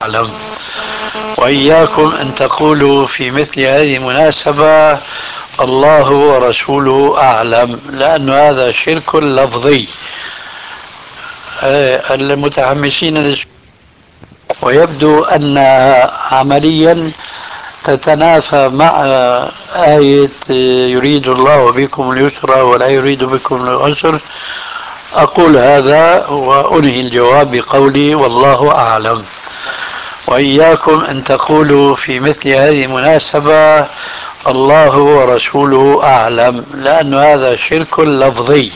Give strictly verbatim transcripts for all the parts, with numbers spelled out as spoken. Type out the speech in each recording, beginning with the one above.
أعلم. وإياكم أن تقولوا في مثل هذه المناسبة الله ورسوله أعلم، لأن هذا شرك لفظي. آه، المتحمسين للسؤال ويبدو أنها عمليا تتنافى مع آية يريد الله بكم اليسر ولا يريد بكم العسر. أقول هذا وأنهي الجواب بقولي والله أعلم. وإياكم أن تقولوا في مثل هذه المناسبة الله ورسوله أعلم، لأن هذا شرك لفظي.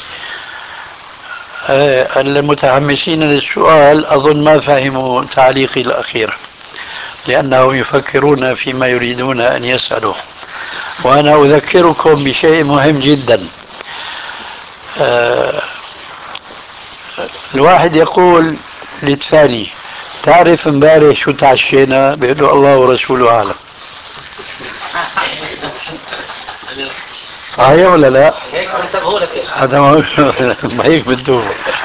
آه، المتحمسين للسؤال أظن ما فهموا تعليقي الأخير، لأنهم يفكرون فيما يريدون أن يسألوا. وأنا أذكركم بشيء مهم جدا. آه، الواحد يقول للثاني تعرف امبارح شو تعشينا؟ بيقول له الله ورسوله أعلم. صحيح ولا لا؟ هذا ما هيك بده.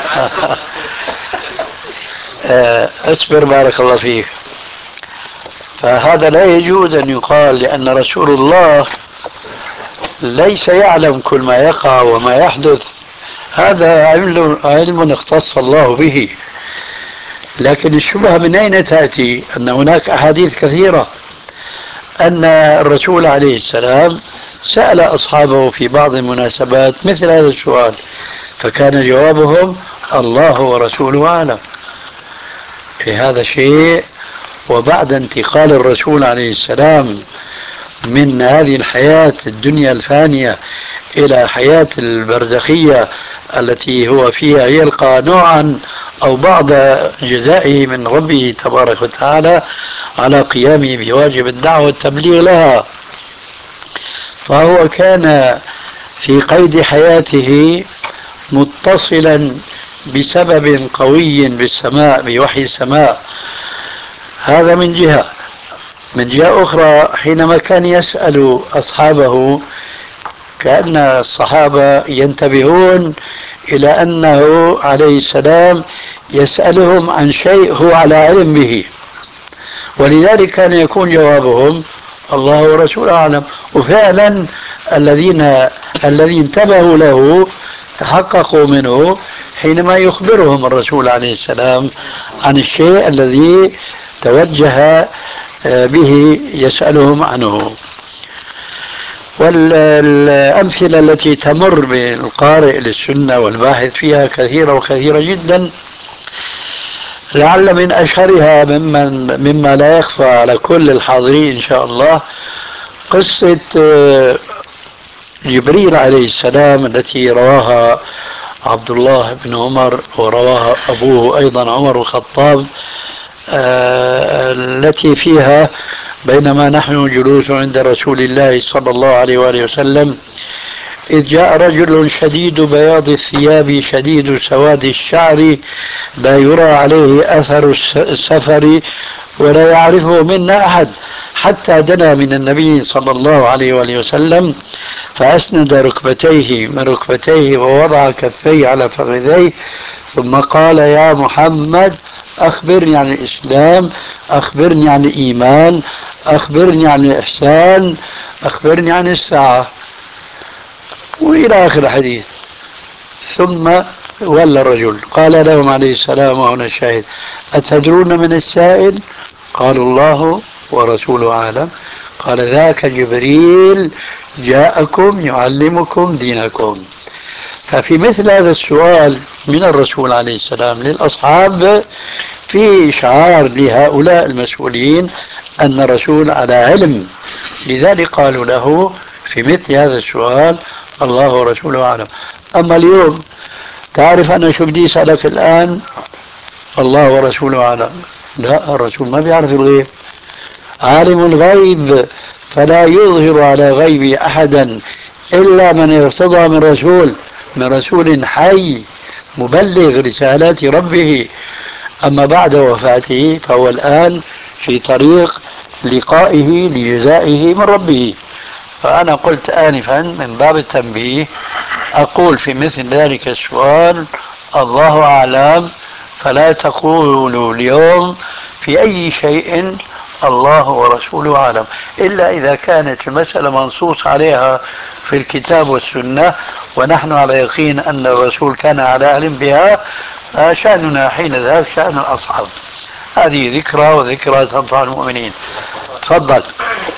اصبر بارك الله فيك. فهذا لا يجوز أن يقال، لأن رسول الله ليس يعلم كل ما يقع وما يحدث، هذا علم علم اختص الله به. لكن الشبهة من أين تأتي؟ أن هناك أحاديث كثيرة أن الرسول عليه السلام سأل أصحابه في بعض المناسبات مثل هذا السؤال، فكان جوابهم الله ورسوله أعلم. هذا شيء. وبعد انتقال الرسول عليه السلام من هذه الحياة الدنيا الفانية إلى حياة البرزخية التي هو فيها يلقى نوعا أو بعض جزائه من ربه تبارك وتعالى على قيامه بواجب الدعوة والتبليغ لها. فهو كان في قيد حياته متصلا بسبب قوي بالسماء، بوحي السماء. هذا من جهة. من جهة أخرى حينما كان يسأل أصحابه كأن الصحابة ينتبهون إلى أنه عليه السلام يسألهم عن شيء هو على علم به، ولذلك كان يكون جوابهم الله ورسوله أعلم. وفعلا الذين الذي انتبهوا له تحققوا منه حينما يخبرهم الرسول عليه السلام عن الشيء الذي توجه به يسألهم عنه. والأمثلة التي تمر بالقارئ للسنة والباحث فيها كثيرة وكثيرة جدا. لعل من أشهرها ممن مما لا يخفى على كل الحاضرين إن شاء الله قصة جبريل عليه السلام التي رواها عبد الله بن عمر ورواها أبوه أيضا عمر الخطاب، التي فيها بينما نحن جلوس عند رسول الله صلى الله عليه وآله وسلم إذ جاء رجل شديد بياض الثياب شديد سواد الشعر لا يرى عليه أثر السفر ولا يعرفه منا أحد، حتى دنا من النبي صلى الله عليه وآله وسلم فأسند ركبتيه من ركبتيه ووضع كفيه على فخذيه ثم قال يا محمد أخبرني عن الإسلام، أخبرني عن الإيمان، أخبرني عن الإحسان، أخبرني عن الساعة، وإلى آخر الحديث. ثم ولى الرجل قال لهم عليه السلام وهنا الشاهد أتدرون من السائل؟ قالوا الله ورسوله أعلم. قال ذاك جبريل جاءكم يعلمكم دينكم. ففي مثل هذا السؤال من الرسول عليه السلام للأصحاب في إشعار لهؤلاء المسؤولين أن الرسول على علم، لذلك قالوا له في مثل هذا السؤال الله ورسوله أعلم. أما اليوم تعرف أنا شو بدي أسألك الآن؟ الله ورسوله أعلم. لا، الرسول ما بيعرف الغيب، عالم الغيب فلا يظهر على غيب أحدا إلا من ارتضى من رسول من رسول حي مبلغ رسالات ربه. أما بعد وفاته فهو الآن في طريق لقائه لجزائه من ربه. فأنا قلت آنفا من باب التنبيه أقول في مثل ذلك السؤال الله أعلم، فلا تقولوا اليوم في أي شيء الله ورسوله أعلم، إلا إذا كانت المسألة منصوص عليها في الكتاب والسنة ونحن على يقين أن الرسول كان على علم بها، فشأننا حين ذاك شأن الأصحاب. هذه ذكرى، وذكرى تنفع المؤمنين. تفضل.